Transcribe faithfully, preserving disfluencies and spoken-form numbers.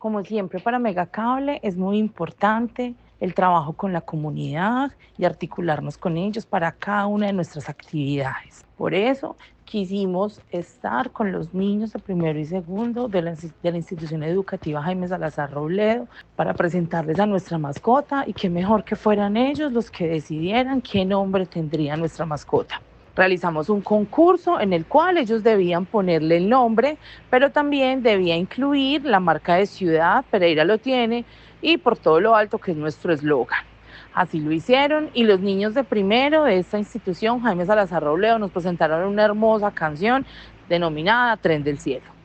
Como siempre, para Megacable es muy importante el trabajo con la comunidad y articularnos con ellos para cada una de nuestras actividades. Por eso quisimos estar con los niños de primero y segundo de la, de la institución educativa Jaime Salazar Robledo para presentarles a nuestra mascota, y qué mejor que fueran ellos los que decidieran qué nombre tendría nuestra mascota. Realizamos un concurso en el cual ellos debían ponerle el nombre, pero también debía incluir la marca de ciudad. Pereira lo tiene, y por todo lo alto, que es nuestro eslogan. Así lo hicieron, y los niños de primero de esta institución, Jaime Salazar Robledo, nos presentaron una hermosa canción denominada Tren del Cielo.